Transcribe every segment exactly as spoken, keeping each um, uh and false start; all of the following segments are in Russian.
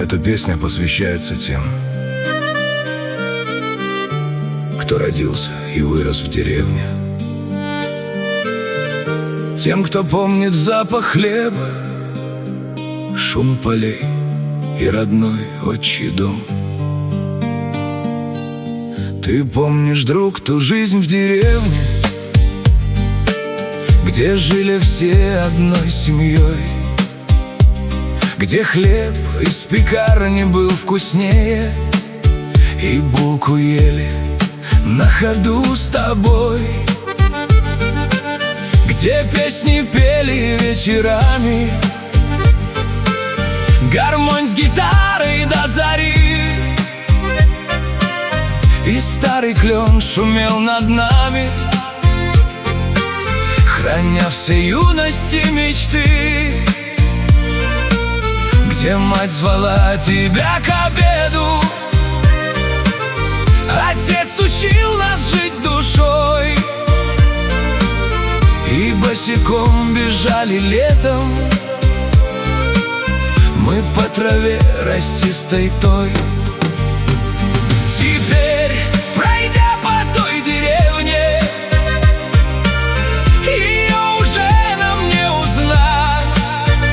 Эта песня посвящается тем, кто родился и вырос в деревне, тем, кто помнит запах хлеба, шум полей и родной отчий дом. Ты помнишь, друг, ту жизнь в деревне, где жили все одной семьей, где хлеб из пекарни был вкуснее, и булку ели на ходу с тобой, где песни пели вечерами, гармонь с гитарой до зари, и старый клен шумел над нами, храня все юности мечты, где мать звала тебя к обеду, отец учил нас жить душой, и босиком бежали летом мы по траве росистой той. Теперь, пройдя по той деревне, ее уже нам не узнать.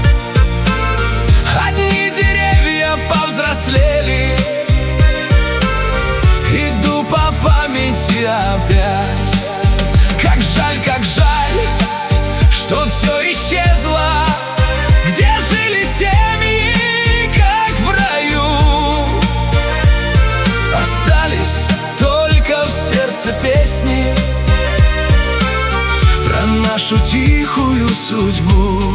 Одни деревья повзрослели, иду по памяти опять. Как жаль, как жаль, что все исчезло, где жили семьи, как в раю. Остались только в сердце песни про нашу тихую судьбу.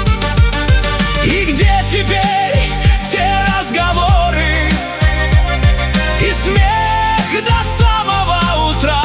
И где теперь те разговоры и смех до самого утра?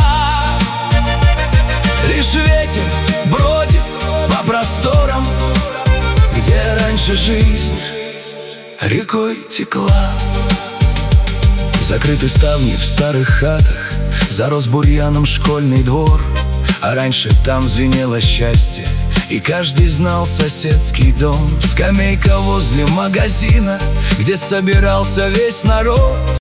Лишь ветер бродит по просторам, где раньше жизнь рекой текла. Закрыты ставни в старых хатах, зарос бурьяном школьный двор, а раньше там звенело счастье, и каждый знал соседский дом. Скамейка возле магазина, где собирался весь народ.